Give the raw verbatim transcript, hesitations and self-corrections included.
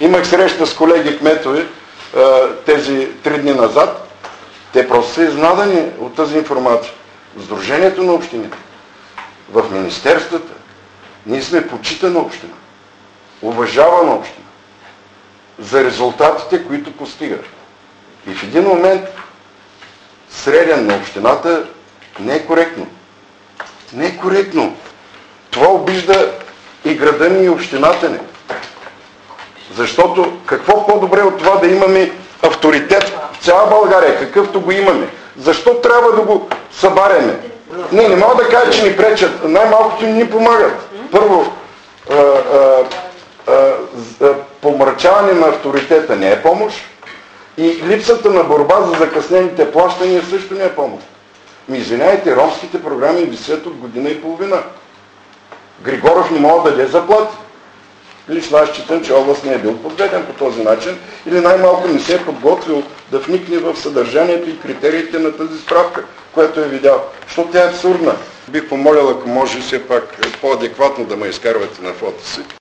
Имах среща с колеги кметове тези три дни назад. Те просто са изнадани от тази информация. В Сдружението на общините, в министерствата, ние сме почитана община, уважавана община за резултатите, които постигат. И в един момент среден на общината не е коректно. Не е коректно. Това обижда и града ни, и общината ни. Защото какво по-добре от това да имаме авторитет в цяла България, какъвто го имаме? Защо трябва да го събаряме? Не, не мога да кажа, че ни пречат. Най-малкото ни помагат. Първо, а, а, а, а, помрачаване на авторитета не е помощ и липсата на борба за закъснените плащания също не е помощ. Ми извиняйте, ромските програми висят от година и половина. Григоров не мога да даде заплати. Лично аз считам, че област не е бил подведен по този начин или най-малко не се е подготвил да вникне в съдържанието и критериите на тази справка, която е видял. Защото тя е абсурдна. Бих помолил, ако може все пак по-адекватно да ме изкарвате на фото си.